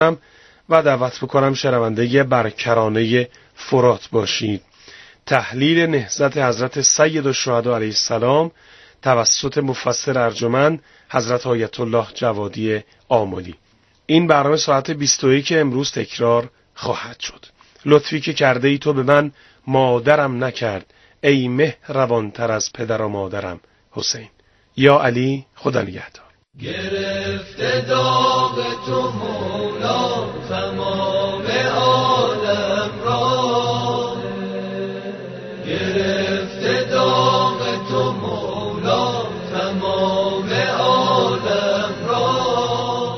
و دعوت بکنم شنونده برکرانه فرات باشید. تحلیل نهضت حضرت سید الشهدا علیه السلام توسط مفسر ارجمند حضرت آیت الله جوادی آملی. این برنامه ساعت 21 امروز تکرار خواهد شد. لطفی که کرده ای تو به من مادرم نکرد، ای مهربان‌تر از پدر و مادرم. حسین. یا علی، خدا نگهدار. گرفته داغ تو مولا تمام عالم را، گرفته داغ تو مولا تمام عالم را،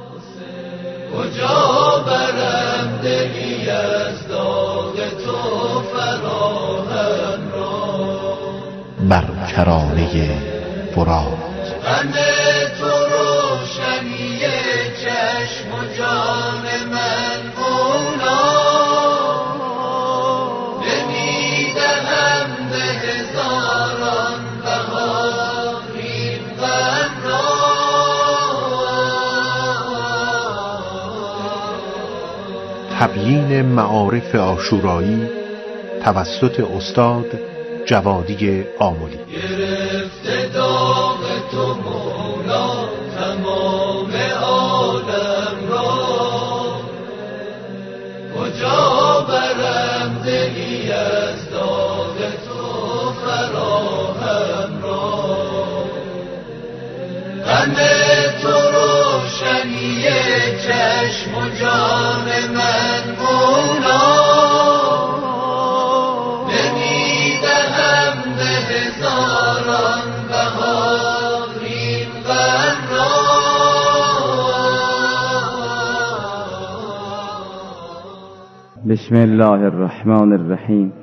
کجا برم دلی از داغ تو فراهم را. برکرانه فرات غم تو روشنی چشم و جان من مولا، نمیدهم به هزاران بهار این غم را. تبیین معارف عاشورایی توسط استاد جوادی آملی. گرفته داغ تو مولا تمام عالم را، کجا برم دلی از داغ تو فراهم را. غم تو روشنی چشم و جان من مولا، بسم الله الرحمن الرحیم.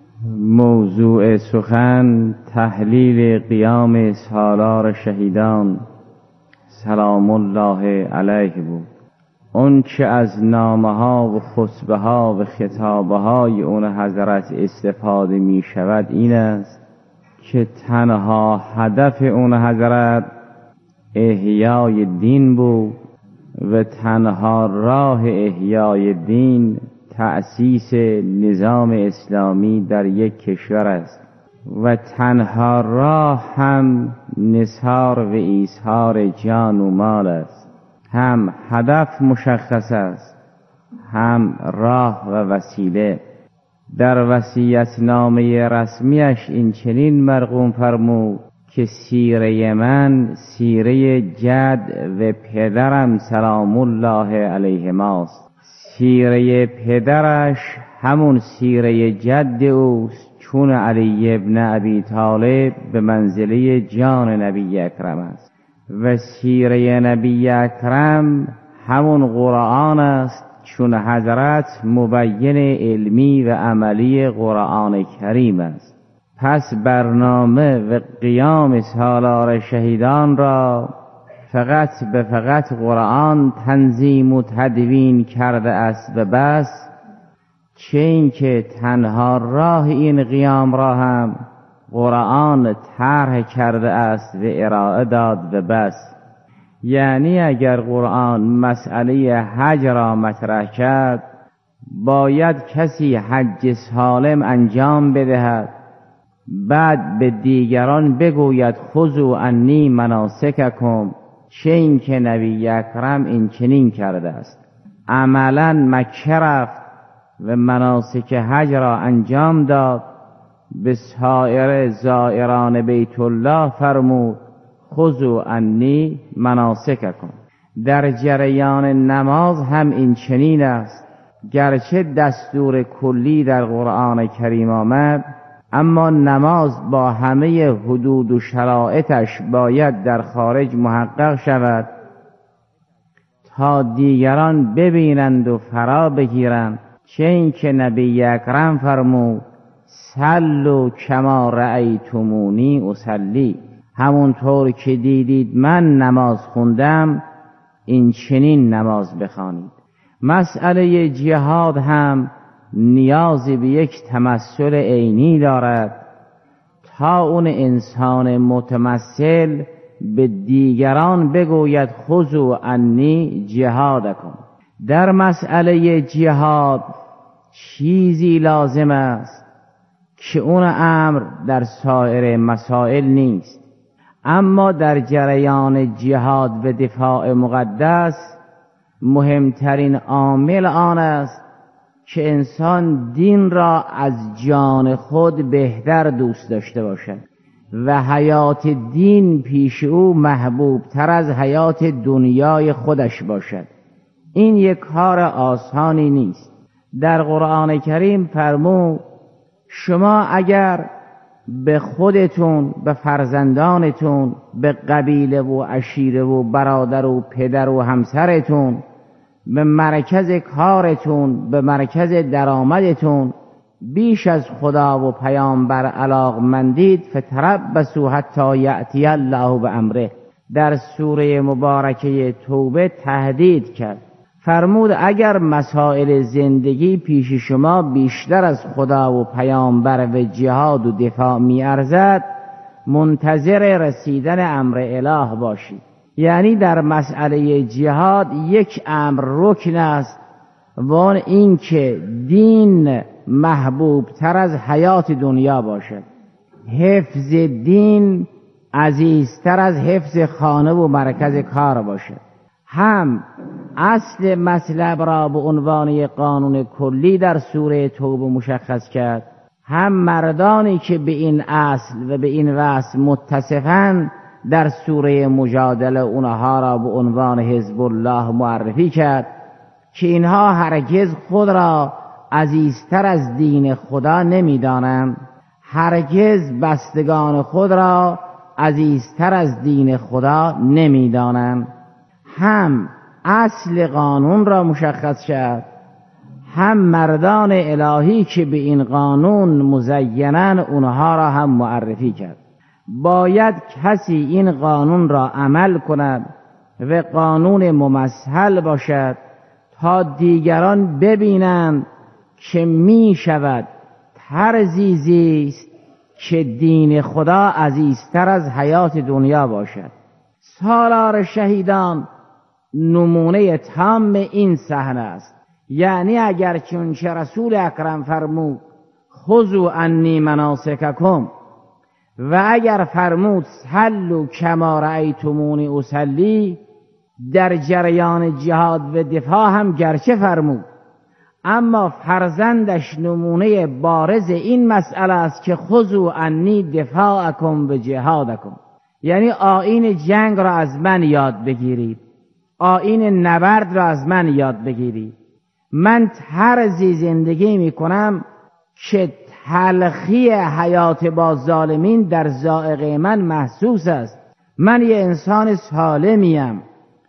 موضوع سخن تحلیل قیام سالار شهیدان سلام الله علیه بود. اون چه از نامه ها و خطبه ها و خطابه های اون حضرت استفاده می شود این است که تنها هدف اون حضرت احیای دین بود و تنها راه احیای دین تأسیس نظام اسلامی در یک کشور است و تنها راه هم نثار و ایثار جان و مال است. هم هدف مشخص است، هم راه و وسیله. در وصیت‌نامه رسمیش این چنین مرقوم فرمود که سیره من سیره جد و پدرم سلام الله علیهماست. سیره پدرش همون سیره جد اوست، چون علی ابن ابی طالب به منزله جان نبی اکرم است و سیره نبی اکرم همون قرآن است، چون حضرت مبین علمی و عملی قرآن کریم است. پس برنامه و قیام سالار شهیدان را فقط به فقط قرآن تنظیم و تدوین کرده است و بس، چه این که تنها راه این قیام را هم قرآن طرح کرده است و ارائه داد و بس. یعنی اگر قرآن مسئله حج را مطرح کرد، باید کسی حج سالم انجام بدهد، بعد به دیگران بگوید خذوا عنی مناسککم، چه این که نبی اکرم این چنین کرده است. عملا مکه رفت و مناسک حج را انجام داد، به سایر زائران بیت الله فرمود خذوا عنی مناسککم. در جریان نماز هم این چنین است. گرچه دستور کلی در قرآن کریم آمد، اما نماز با همه حدود و شرایطش باید در خارج محقق شود تا دیگران ببینند و فرا بگیرند. چه این که نبی اکرم فرمود صلوا کما رأیتمونی اصلی، همونطور که دیدید من نماز خوندم این چنین نماز بخوانید. مسئله جهاد هم نیازی به یک تمثل عینی دارد تا اون انسان متمثل به دیگران بگوید خذوا عنی جهادکم. در مسئله جهاد چیزی لازم است که اون امر در سایر مسائل نیست، اما در جریان جهاد و دفاع مقدس مهمترین عامل آن است که انسان دین را از جان خود بهتر دوست داشته باشد و حیات دین پیش او محبوب تر از حیات دنیای خودش باشد. این یک کار آسانی نیست. در قرآن کریم فرمود شما اگر به خودتون، به فرزندانتون، به قبیله و عشیره و برادر و پدر و همسرتون، به مرکز کارتون، به مرکز درآمدتون بیش از خدا و پیامبر علاقمندید فتربصوا حتی یأتی الله بامره. در سوره مبارکه توبه تهدید کرد، فرمود اگر مسائل زندگی پیش شما بیشتر از خدا و پیامبر و جهاد و دفاع می ارزد، منتظر رسیدن امر اله باشید. یعنی در مسئله جهاد یک امر رکن است و آن این که دین محبوب تر از حیات دنیا باشد. حفظ دین عزیزتر از حفظ خانه و مرکز کار باشد. هم اصل مطلب را به عنوان قانون کلی در سوره توبه مشخص کرد، هم مردانی که به این اصل و به این وصف متصفند در سوره مجادله اونها را به عنوان حزب الله معرفی کرد که اینها هرگز خود را عزیزتر از دین خدا نمی‌دانند، هرگز بستگان خود را عزیزتر از دین خدا نمی‌دانند. هم اصل قانون را مشخص کرد، هم مردان الهی که به این قانون مزینن اونها را هم معرفی کرد. باید کسی این قانون را عمل کند و قانون ممثل باشد تا دیگران ببینند که می شود طرزی زیست که دین خدا عزیزتر از حیات دنیا باشد. سالار شهیدان نمونه تام این صحنه است. یعنی اگر چونچه رسول اکرم فرمود خذوا عنی مناسککم و اگر فرمود صلوا کما رأیتمونی اصلی، در جریان جهاد و دفاع هم گرچه فرمود، اما فرزندش نمونه بارز این مسئله است که خذوا عنی دفاعکم و جهادکم. یعنی آیین جنگ را از من یاد بگیرید، آیین نبرد را از من یاد بگیرید. من طرزی زندگی می کنم که تلخی حیات با ظالمین در ذائقه من محسوس است. من یه انسان سالمیم.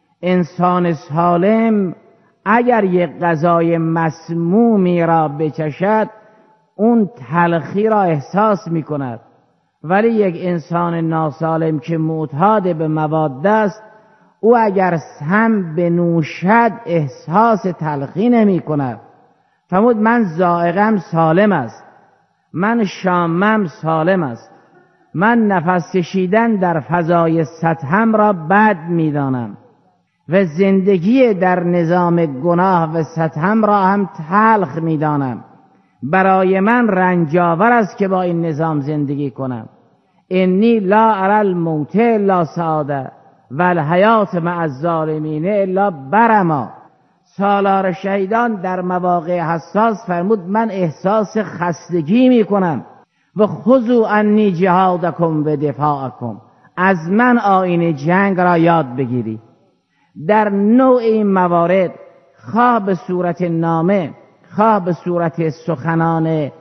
انسان سالم اگر یک غذای مسمومی را بچشد اون تلخی را احساس می کند، ولی یک انسان ناسالم که معتاد به مواد است او اگر سم بنوشد احساس تلخی نمی کند. فرمود من ذائقم سالم است، من شامم سالم است، من نفس کشیدن در فضای سطحم را بد می دانم و زندگی در نظام گناه و سطحم را هم تلخ می دانم. برای من رنجاور است که با این نظام زندگی کنم. انی لا اری الموت الا سعاده و الحیات مع الظالمین الا برما. سالار شهیدان در مواقع حساس فرمود من احساس خستگی می کنم و خذوا عنی جهادکم و دفاعکم، از من آیین جنگ را یاد بگیرید. در نوع این موارد خواه به صورت نامه خواه به صورت سخنان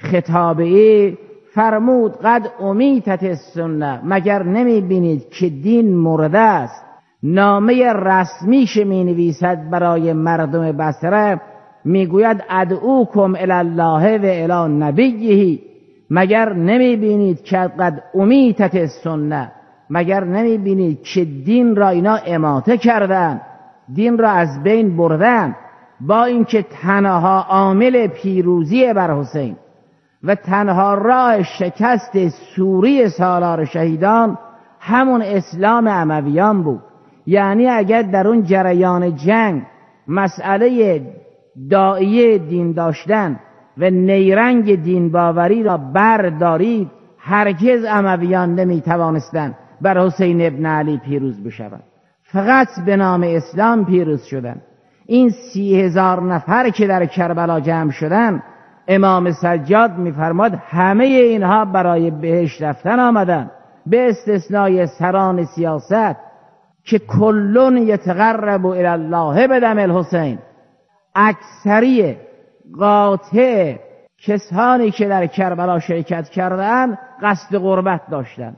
خطابی فرمود قد امیتت السنه، مگر نمی بینید که دین مرده است. نامه رسمیش می نویسد برای مردم بصره، می گوید ادعوکم الی الله و الی نبیه، مگر نمی بینید که قد امیتت السنه، مگر نمی بینید که دین را اینا اماته کردن، دین را از بین بردن، با اینکه تنها عامل پیروزی بر حسین و تنها راه شکست سوری سالار شهیدان همون اسلام امویان بود. یعنی اگر در اون جریان جنگ مسئله داعیه دین داشتن و نیرنگ دین باوری را بردارید، هرگز امویان نمی توانستند بر حسین ابن علی پیروز بشوند. فقط به نام اسلام پیروز شدند. این 30,000 نفر که در کربلا جمع شدند، امام سجاد می‌فرماد همه اینها برای بهشت رفتن آمدند، به استثنای سران سیاست که کلون یتقرب الی الله بدم الحسین. اکثریت قاطع کسانی که در کربلا شرکت کردند قصد غربت داشتند،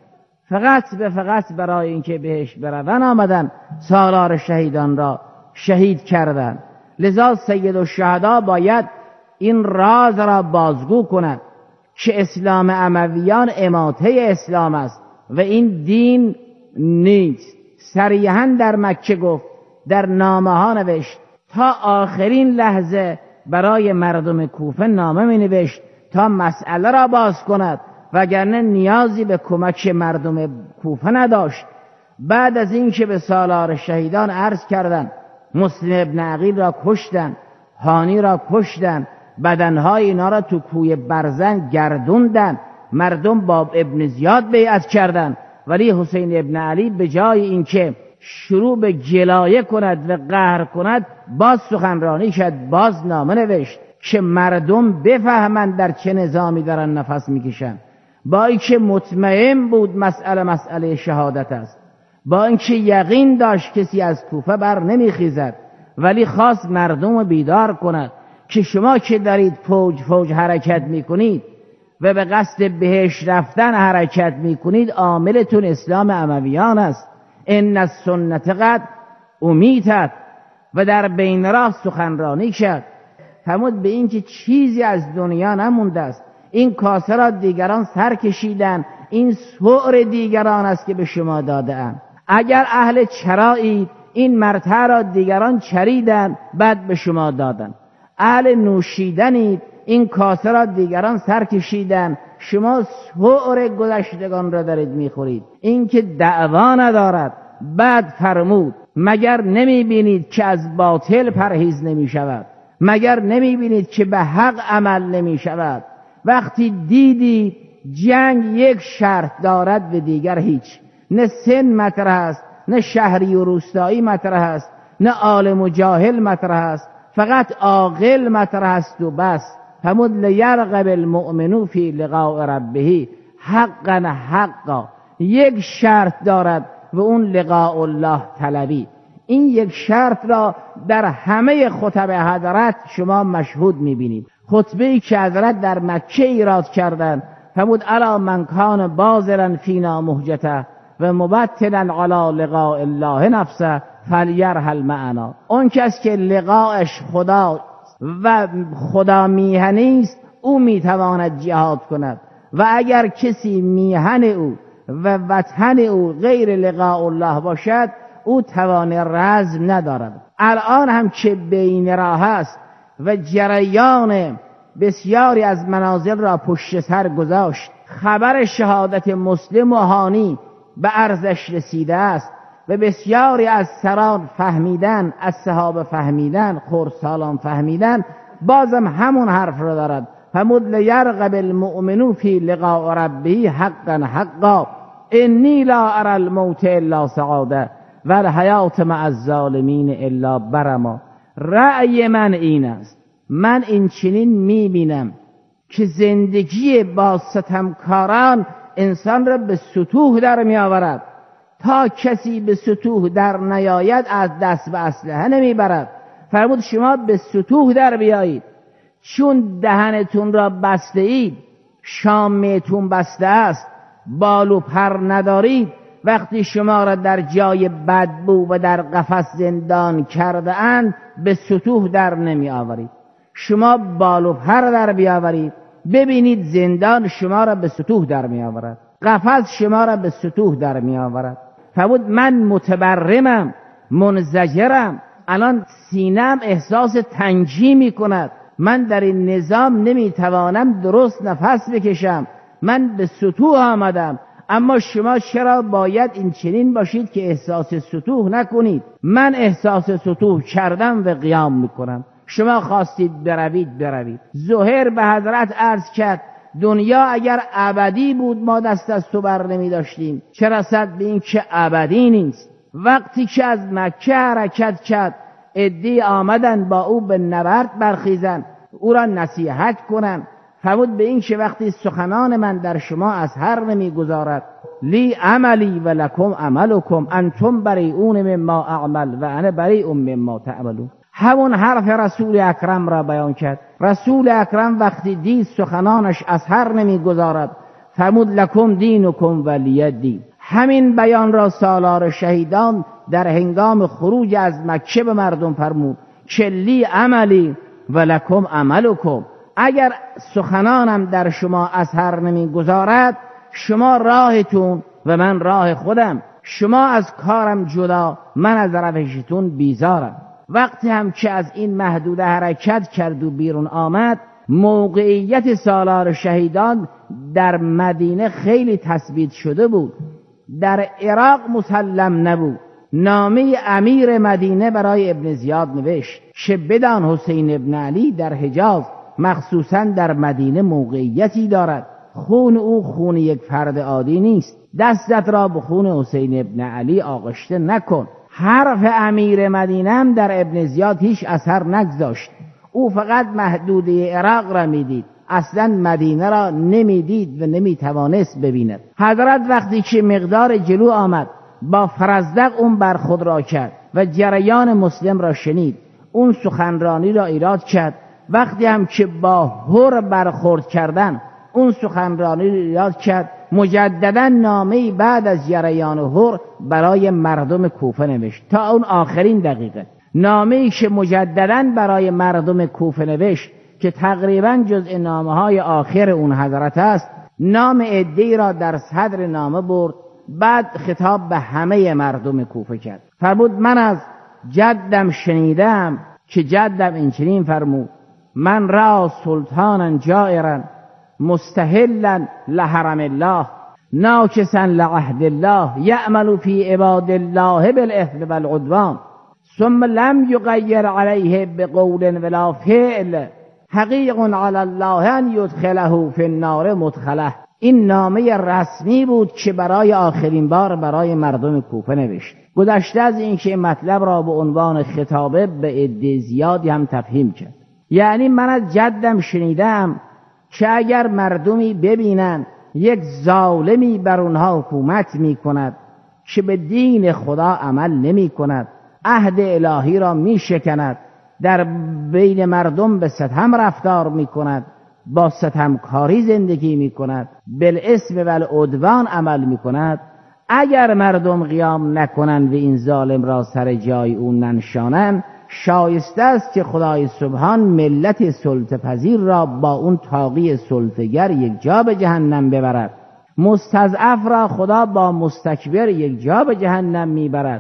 فقط برای اینکه بهشت بروند آمدند، سالار شهیدان را شهید کردند. لذا سید الشهدا باید این راز را بازگو کند که اسلام امویان اماته اسلام است و این دین نیست. صریحاً در مکه گفت، در نامه ها نوشت، تا آخرین لحظه برای مردم کوفه نامه می نوشت تا مسئله را باز کند، وگرنه نیازی به کمک مردم کوفه نداشت. بعد از این که به سالار شهیدان عرض کردند، مسلم ابن عقیل را کشتند، هانی را کشتند، بدنهای اینا را تو کوی برزن گردوندند، مردم با ابن زیاد بیعت کردند، ولی حسین ابن علی به جای اینکه شروع به گلایه کند و قهر کند، باز سخنرانی کرد، باز نامه نوشت که مردم بفهمند در چه نظامی دارن نفس میکشن. با اینکه مطمئن بود مسئله شهادت است، با اینکه یقین داشت کسی از کوفه بر نمیخیزد، ولی خواست مردم بیدار کند که شما که دارید فوج حرکت میکنید و به قصد بهشت رفتن حرکت میکنید، عاملتون اسلام امویان است. ان السنت قد امیتت. و در بین راه سخنرانی کرد، فرمود به این که چیزی از دنیا نمونده است، این کاسه را دیگران سر کشیدن، این سؤر دیگران است که به شما داده‌اند. اگر اهل چرایید، این مرتع را دیگران چریدن بعد به شما دادن. اهل نوشیدنید، این کاسه را دیگران سر کشیدن، شما سؤر گذشتگان را دارید میخورید. این که دعوا ندارد. بعد فرمود مگر نمی بینید که از باطل پرهیز نمی شود؟ مگر نمی بینید که به حق عمل نمی شود؟ وقتی دیدی جنگ یک شرط دارد و دیگر هیچ، نه سن مطرح است، نه شهری و روستایی مطرح است، نه عالم و جاهل مطرح است، فقط عاقل مطرح است و بس. فرمود لیرغب المؤمن فی لقاء ربه حقا. یک شرط دارد و اون لقاء الله طلبی. این یک شرط را در همه خطب حضرت شما مشهود میبینید. خطبه‌ای که حضرت در مکه ایراد کردند، فرمود الا من کان بازرا فینا مهجته و مبتلا علی لقاء الله نفسه فلیرحل معنا. اون کس که لقاءش خدا و خدا میهنی است، او میتواند جهاد کند، و اگر کسی میهن او و وطن او غیر لقاء الله باشد، او توان رزم ندارد. الان هم که بین راه است و جریان بسیاری از منازل را پشت سر گذاشت، خبر شهادت مسلم و هانی به عرضش رسیده است و بسیاری از سران فهمیدن، از صحابه فهمیدن، خردسالان فهمیدن، بازم همون حرف را دارد. فرمود لیرغب المؤمن فی لقاء ربه حقا انی لا اری الموت الا سعاده و الحیات مع الظالمین الا برما. رأی من این است، من این چنین میبینم که زندگی با ستمکاران انسان را به سطوح در میآورد. تا کسی به سطوح در نیاید از دست به اسلحه نمیبرد. فرمود شما به سطوح در بیایید، چون دهنتون را بسته اید، شامتون بسته است، بال و پر ندارید. وقتی شما را در جای بدبو و در قفس زندان کرده اند، به سطوح در نمی آورید. شما بال و پر در بیاورید، ببینید زندان شما را به سطوح در می آورد، قفس شما را به سطوح در می آورد. فرمود من متبرمم، منزجرم، الان سینم احساس تنگی می کند، من در این نظام نمی توانم درست نفس بکشم، من به سطوح آمدم. اما شما چرا باید این چنین باشید که احساس سطوح نکنید؟ من احساس سطوح کردم و قیام میکنم. شما خواستید بروید. زهیر به حضرت عرض کرد دنیا اگر ابدی بود ما دست از تو بر نمی داشتیم، چه رسد به این که ابدی نیست. وقتی که از مکه حرکت کرد عده‌ای آمدن با او به نبرد برخیزن، او را نصیحت کنن. فرمود به این که وقتی سخنان من در شما اثر نمیگذارد، لی عملی و لکم عملکم انتم بریئون مما اعمل و انا بریء مما تعملون. همون حرف رسول اکرم را بیان کرد. رسول اکرم وقتی دید سخنانش اثر نمیگذارد فرمود لکم دینکم ولی دین. همین بیان را سالار شهیدان در هنگام خروج از مکه به مردم فرمود که لی عملی و لکم عملکم. اگر سخنانم در شما اثر نمیگذارد، شما راهتون و من راه خودم، شما از کارم جدا، من از روشتون بیزارم. وقتی هم که از این محدوده حرکت کرد و بیرون آمد، موقعیت سالار شهیدان در مدینه خیلی تثبیت شده بود، در عراق مسلم نبود. نامه امیر مدینه برای ابن زیاد نوشت که بدان حسین ابن علی در حجاز مخصوصا در مدینه موقعیتی دارد، خون او خون یک فرد عادی نیست، دستت را به خون حسین ابن علی آغشته نکن. حرف امیر مدینه هم در ابن زیاد هیچ اثر نگذاشت. او فقط محدوده عراق را میدید، اصلا مدینه را نمیدید و نمیتوانست ببیند. حضرت وقتی که مقدار جلو آمد با فرزدق اون برخود را کرد و جریان مسلم را شنید، اون سخنرانی را ایراد کرد. وقتی هم که با هر برخورد کردن، اون سخنرانی را ایراد کرد. مجددا نامه‌ای بعد از جریان هر برای مردم کوفه نوشت تا اون آخرین دقیقه. نامه‌ای که مجددا برای مردم کوفه نوشت که تقریبا جزء نامه‌های آخر اون حضرت است، نام عده‌ای را در صدر نامه برد. بعد خطاب به همه مردم کوفه کرد. فرمود من از جدم شنیدم که جدم این چنین فرمود من را سلطانا جائرا مستحلا لحرم الله ناکسا لعهد الله یعمل فی عباد الله بالاثم والعدوان ثم لم یغیر علیه بقول ولا فعل حقیق علی الله ان یدخله فی النار مدخله. این نامه رسمی بود که برای آخرین بار برای مردم کوفه نوشت. گذشته از این که مطلب را به عنوان خطابه به عده زیادی هم تفهیم کرد. یعنی من از جدم شنیدم که اگر مردمی ببینن یک ظالمی بر اونها حکومت می کند که به دین خدا عمل نمی کند، عهد الهی را می شکند، در بین مردم به ستم رفتار می کند، با ستمکاری زندگی می کند، بالاسم والعدوان عمل می کند، اگر مردم قیام نکنند و این ظالم را سر جای اون ننشانند، شایسته است که خدای سبحان ملت سلطه پذیر را با اون طاغی سلطه‌گر یک جا به جهنم ببرد. مستضعف را خدا با مستکبر یک جا به جهنم میبرد.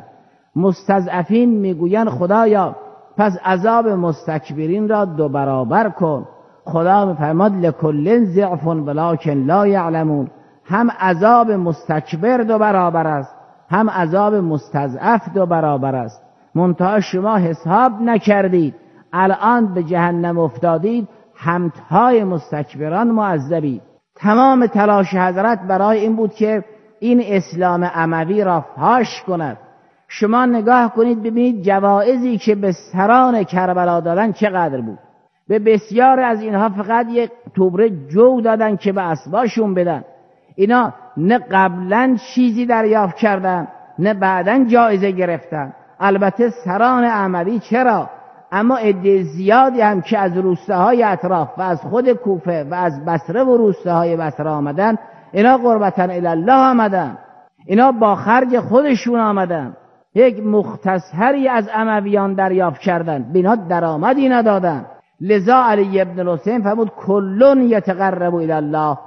مستضعفین میگویند خدایا پس عذاب مستکبرین را 2 برابر کن. خدا میفرماد لکل ضعف ولکن لا یعلمون. هم عذاب مستکبر 2 برابر است، هم عذاب مستضعف 2 برابر است. منتها شما حساب نکردید، الان به جهنم افتادید، همتای مستکبران معذبید. تمام تلاش حضرت برای این بود که این اسلام اموی را فاش کند. شما نگاه کنید ببینید جوایزی که به سران کربلا دادن چقدر بود. به بسیار از اینها فقط یک توبره جو دادن که به اسباشون بدن. اینا نه قبلا چیزی دریافت کردن نه بعداً جایزه گرفتن. البته سران اموی چرا، اما عده زیادی هم که از روستاهای اطراف و از خود کوفه و از بصره و روستاهای بصره آمدن، اینا قربتاً الی الله آمدن، اینا با خرج خودشون آمدن، یک مختصری از امویان دریافت کردن، بینا درآمدی ندادن. لذا علی ابن الحسین فرمود کلون یتقرب الی الله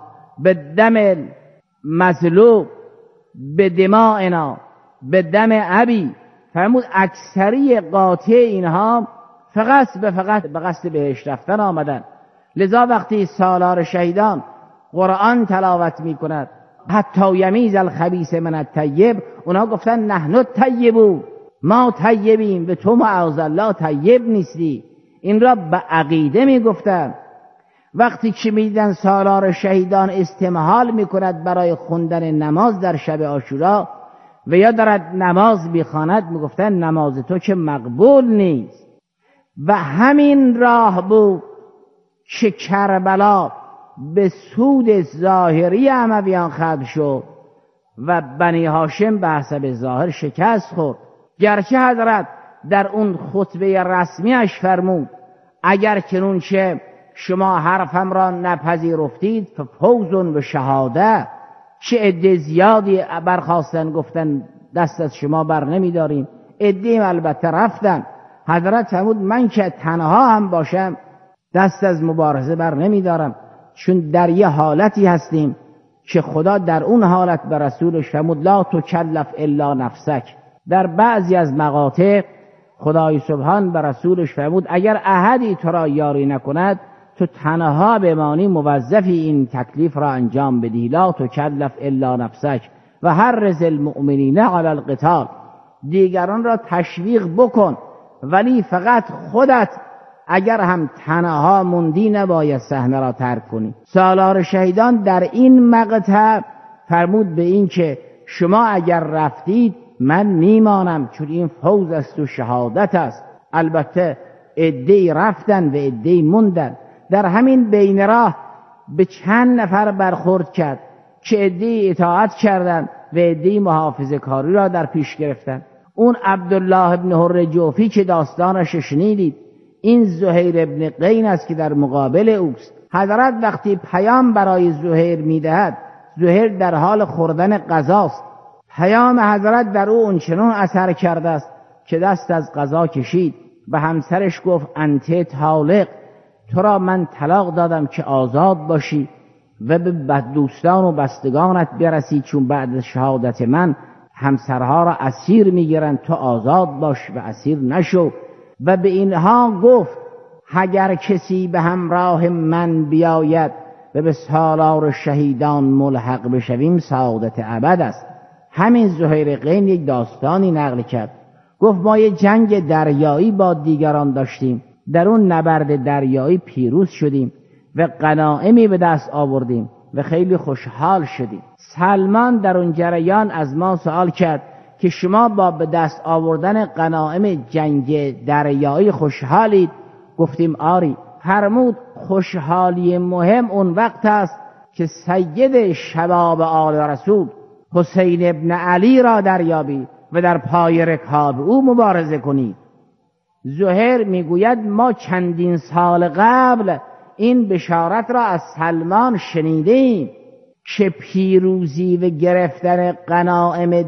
بالدم مظلوم بدمائنا بدم ابی. فرمود اکثری قاطع اینها فقط به قصد بهشت رفتن آمدن. لذا وقتی سالار شهیدان قرآن تلاوت می کند حتی یمیز الخبیث من الطیب، اونا گفتن نحن الطیبون، ما طیبیم، به تو معاذالله طیب نیستی. این را به عقیده میگفتن. وقتی که میدن سالار شهیدان استمهال میکند برای خوندن نماز در شب عاشورا و یا دارد نماز میخواند، میگفتن نماز تو که مقبول نیست. و همین راه بود که کربلا به سود ظاهری امویان ختم شد و بنی هاشم به حسب ظاهر شکست خورد. گرچه حضرت در اون خطبه رسمیش فرمود اگر چنانچه شما حرفم را نپذیرفتید ففوز و شهاده، چه عده زیادی برخواستن گفتن دست از شما بر نمیداریم، عده البته رفتن. حضرت فرمود من که تنها هم باشم دست از مبارزه بر نمیدارم، چون در یه حالتی هستیم که خدا در اون حالت به رسولش فرمود لا تکلف الا نفسک. در بعضی از مقاطع خدای سبحان به رسولش فرمود اگر احدی تو را یاری نکند تو تنها بمانی موظفی این تکلیف را انجام بدی. لا تکلف الا نفسک و حرض المؤمنین علی القتال، دیگران را تشویق بکن ولی فقط خودت اگر هم تنها موندی نباید صحنه را ترک کنی. سالار شهیدان در این مقطع فرمود به این که شما اگر رفتید من میمانم، چون این فوز است و شهادت است. البته عده‌ای رفتن و عده‌ای موندن. در همین بین راه به چند نفر برخورد کرد که عده‌ای اطاعت کردند و عده‌ای محافظه کاری را در پیش گرفتند. اون عبدالله ابن حر جوفی که داستانش شنیدید، این زهیر ابن قین است که در مقابل اوست. حضرت وقتی پیام برای زهیر میدهد، زهیر در حال خوردن غذاست، پیام حضرت در او اونچنان اثر کرده است که دست از غذا کشید و همسرش گفت انت طالق، تو را من طلاق دادم که آزاد باشی و به دوستان و بستگانت برسی، چون بعد از شهادت من همسرها را اسیر میگیرن، تو آزاد باش و اسیر نشو. و به اینها گفت اگر کسی به همراه من بیاید و به سالار شهیدان ملحق بشویم سعادت ابد است. همین زهیر قین یک داستانی نقل کرد، گفت ما یه جنگ دریایی با دیگران داشتیم، در اون نبرد دریایی پیروز شدیم و غنایمی به دست آوردیم و خیلی خوشحال شدیم. سلمان در اون جریان از ما سوال کرد که شما با به دست آوردن غنایم جنگ دریایی خوشحالید؟ گفتیم آری. فرمود خوشحالی مهم اون وقت است که سید شباب آل رسول حسین ابن علی را دریابید و در پای رکاب او مبارزه کنید. زهیر میگوید ما چندین سال قبل این بشارت را از سلمان شنیدیم که پیروزی و گرفتن غنایم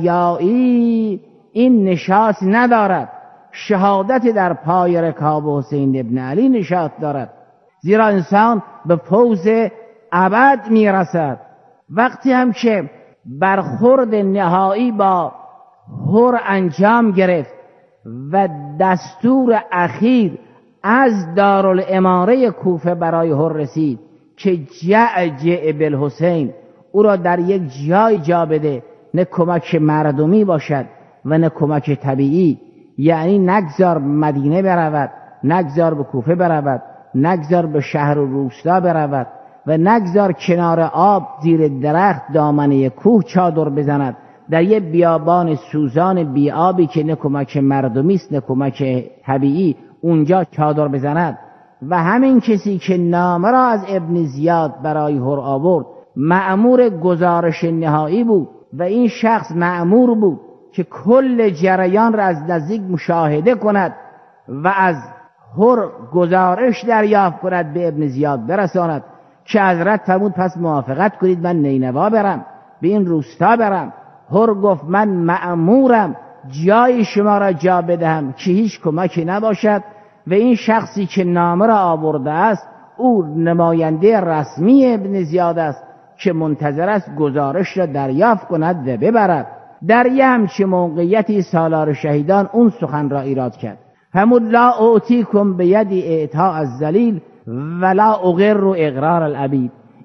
دریایی این نشاط ندارد، شهادت در پای رکاب حسین ابن علی نشاط دارد، زیرا انسان به فوز ابد میرسد. وقتی هم که برخورد نهایی با هر انجام گرفت و دستور اخیر از دارالاماره کوفه برای هر رسید که جعجع بالحسین، او را در یک جای جا بده، نه کمک مردمی باشد و نه کمک طبیعی، یعنی نگذار مدینه برود، نگذار به کوفه برود، نگذار به شهر و روستا برود و نگذار کنار آب زیر درخت دامنه کوه چادر بزند، در یه بیابان سوزان بی آبی که نه کمک مردمی است نه کمک طبیعی اونجا چادر بزند. و همین کسی که نامه را از ابن زیاد برای هر آورد مأمور گزارش نهایی بود و این شخص مأمور بود که کل جریان را از نزدیک مشاهده کند و از هر گزارش دریافت کند به ابن زیاد برساند که حضرت فرمود پس موافقت کنید من نینوا برم، به این روستا برم. هر گفت من مأمورم جای شما را جا بدهم که هیچ کمکی نباشد و این شخصی که نامه را آورده است او نماینده رسمی ابن زیاد است که منتظر است گزارش را دریافت کند و ببرد. در یه همچه موقعیتی سالار شهیدان اون سخن را ایراد کرد، همون لا اعطیکم بیدی اعطاء الذلیل ولا اقر اقرار العبید.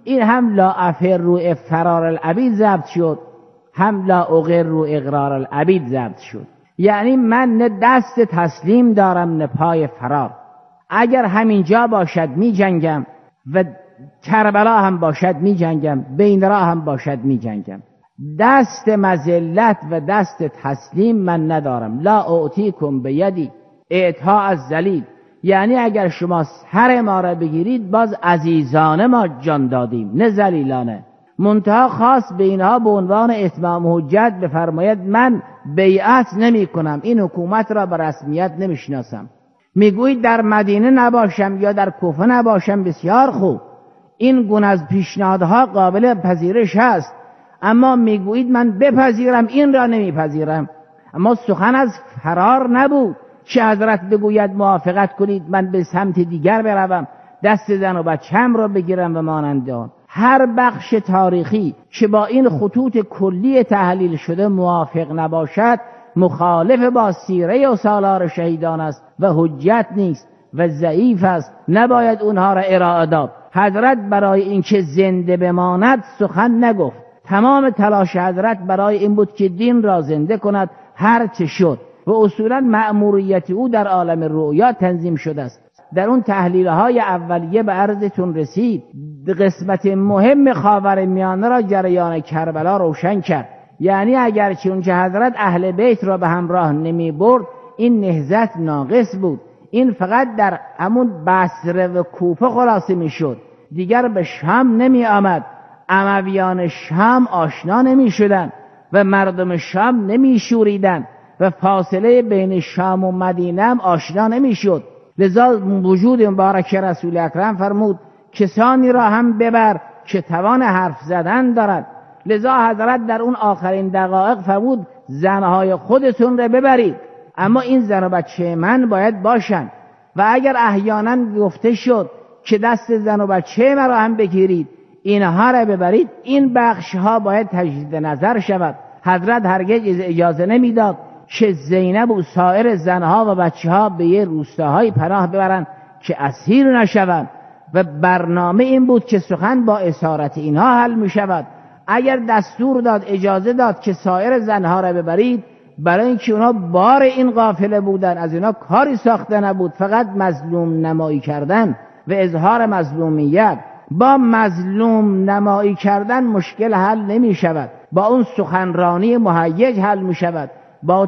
این هم لا افر رو فرار العبید ضبط شد، هم لا اقر رو اقرار العبید ضبط شد. یعنی من نه دست تسلیم دارم نه پای فرار. اگر همینجا باشد می جنگم و کربلا هم باشد می جنگم، بین راه هم باشد می جنگم. دست مذلت و دست تسلیم من ندارم. لا اعطیکم بیدی، اعطا از ذلیل، یعنی اگر شما سر ما را بگیرید باز عزیزانه ما جان دادیم نه ذلیلانه. منتها خاص به اینها به عنوان اتمام حجت بفرماید من بیعت نمی کنم، این حکومت را به رسمیت نمیشناسم. میگویید در مدینه نباشم یا در کوفه نباشم، بسیار خوب، این گونه از پیشنهادها قابل پذیرش هست، اما میگویید من بپذیرم، این را نمیپذیرم. اما سخن از فرار نبود که حضرت بگوید موافقت کنید من به سمت دیگر بروم، دست زن و بچه‌ام را بگیرم و مانند آن. هر بخش تاریخی که با این خطوط کلی تحلیل شده موافق نباشد مخالف با سیره و سالار شهیدان است و حجت نیست و ضعیف است، نباید اونها را ارائه داد. حضرت برای اینکه زنده بماند سخن نگفت، تمام تلاش حضرت برای این بود که دین را زنده کند هر چه شد و اصولا مأموریت او در عالم رؤیا تنظیم شده است. در اون تحلیل‌های اولیه به عرضتون رسید، قسمت مهم خاورمیانه را جریان کربلا روشن کرد. یعنی اگرچه اونجا حضرت اهل بیت را به همراه نمی برد، این نهضت ناقص بود، این فقط در همون بصره و کوفه خلاصه می شد، دیگر به شام نمی آمد. امویان شام آشنا نمی شدن و مردم شام نمی شوریدن و فاصله بین شام و مدینه هم آشنا نمی شد. لذا وجود مبارک رسول اکرم فرمود کسانی را هم ببر که توان حرف زدن دارد. لذا حضرت در اون آخرین دقایق فرمود زنهای خودتون را ببرید، اما این زن و بچه من باید باشن. و اگر احیانا گفته شد که دست زن و بچه من را هم بگیرید، اینها را ببرید، این بخش ها باید تجدید نظر شود. حضرت هرگز اجازه نمیداد که زینب و سایر زنها و بچه ها به یه روستاهای پناه ببرند که اسیر نشوند و برنامه این بود که سخن با اسارت اینها حل می شود. اگر دستور داد، اجازه داد که سایر زنها را ببرید، برای اینکه اونا بار این قافله بودن، از اینا کاری ساخته نبود، فقط مظلوم نمایی کردن و اظهار مظلومیت. با مظلوم نمایی کردن مشکل حل نمی شود، با اون سخنرانی مهیج حل می شود، با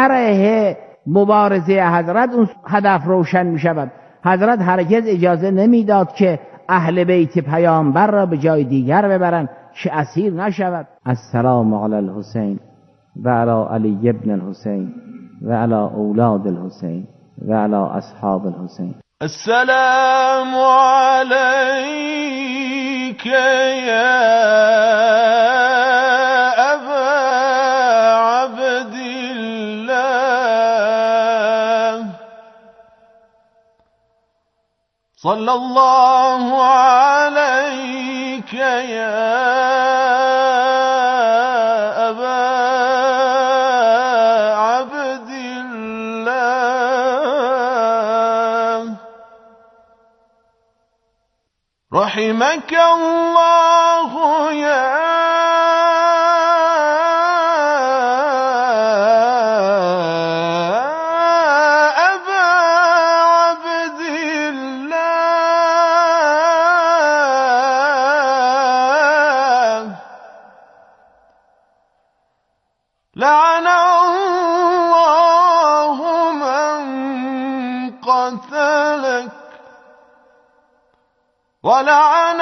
طرح مبارزه حضرت اون هدف روشن می شود. حضرت هرگز اجازه نمی داد که اهل بیت پیامبر را به جای دیگر ببرن که اسیر نشود. السلام علی الحسین و علی علی ابن الحسین و علی اولاد الحسین و علی اصحاب الحسین. السلام عليك يا أبا عبد الله صلى الله عليك يا أبا عبد الله رحمك الله يا أبا عبد الله لعن الله من قتلك ولعن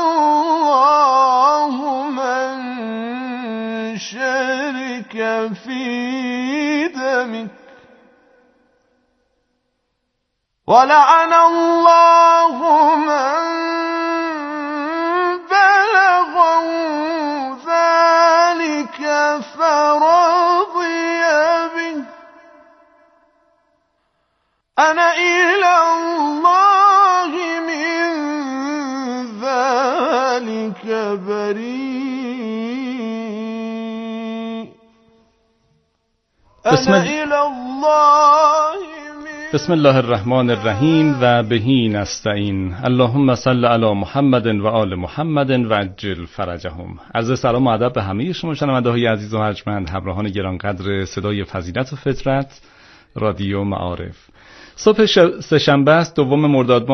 الله من شرك في دمك ولعن الله من بلغه ذلك فرضي به أنا إلى الله من ذلك بريء أنا إلى الله من بسم الله الرحمن الرحیم و بهی نستعین. اللهم صل علی محمد و آل محمد و عجل فرجهم. عرض سلام و ادب به همه شما شنونده‌های عزیز و ارجمند، همراهان گرانقدر صدای فضیلت و فطرت رادیو معارف. صبح سه‌شنبه است، دوم مرداد ماه